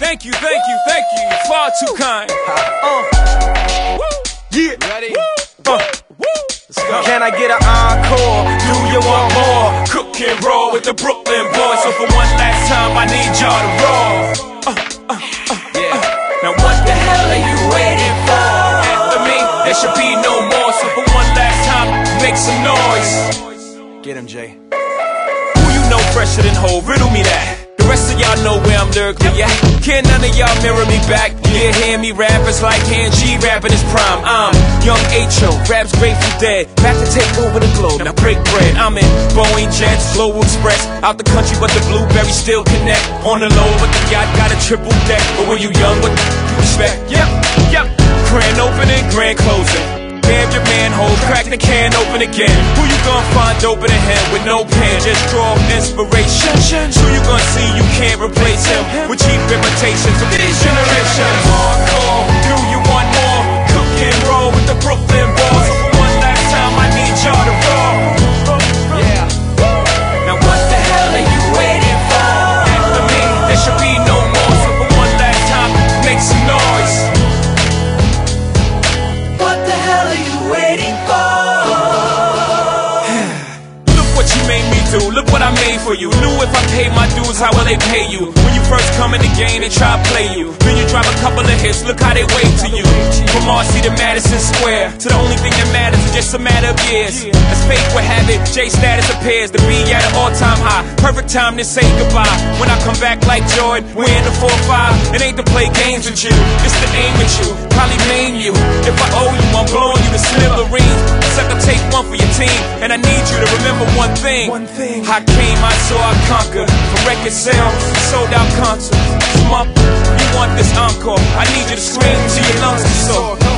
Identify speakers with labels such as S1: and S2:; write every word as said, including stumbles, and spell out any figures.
S1: Thank you, thank you, thank you. Far too kind. Uh.
S2: Yeah.
S1: Ready?
S2: Uh.
S1: Let's go.
S2: Can I get an encore? Do you want more?
S1: Cook and roll with the Brooklyn boys. So for one last time, I need y'all to roll. Uh, uh, uh, yeah. Uh. Now what the hell are you waiting for? After me, there should be no more. So for one last time, make some noise.
S2: Get him, Jay.
S1: Who you know fresher than Ho? Riddle me that. The rest of y'all know where I'm lyrically at. Can't none of y'all mirror me back. Yeah, hear me rap, it's like Han G rapping his prime. I'm Young H O, raps Grateful Dead. Back to take over the globe, now break bread. I'm in Boeing Jets, Global Express. Out the country, but the blueberries still connect. On the low, but the yacht got a triple deck. But when you young, what the you expect? Yep, yep. Grand opening, grand closing. Damn your manhole, crack the can open again. Who you gonna find open a hand with no pen? Just draw inspiration. Who you gonna see you can't replace him with cheap imitations of these generations? Hardcore, do you want more? Cook and roll with the Brooklyn boys. So for one last time, I need y'all to roll. Yeah. Now what the hell are you waiting for? After me, there should be no more. So for one last time, make some noise. Look what I made for you. Knew if I paid my dues, how will they pay you? When you first come in the game, they try to play you. Then you drop a couple of hits, look how they wave to you. From Marcy to Madison Square, to the only thing that matters is just a matter of years. As fate would have it, J status appears to be at an all-time high. Perfect time to say goodbye. When I come back like Jordan, we're in the four five. It ain't to play games with you, it's to aim at you. Probably maim you. If I owe you, I'm blowing you to smithereens. Sucker, take one for your team, and I need you to remember one thing.
S2: One thing.
S1: I came, I saw, I conquered. From record sales, sold out concerts. Smump, you want this encore? I need you to scream till your lungs are sore.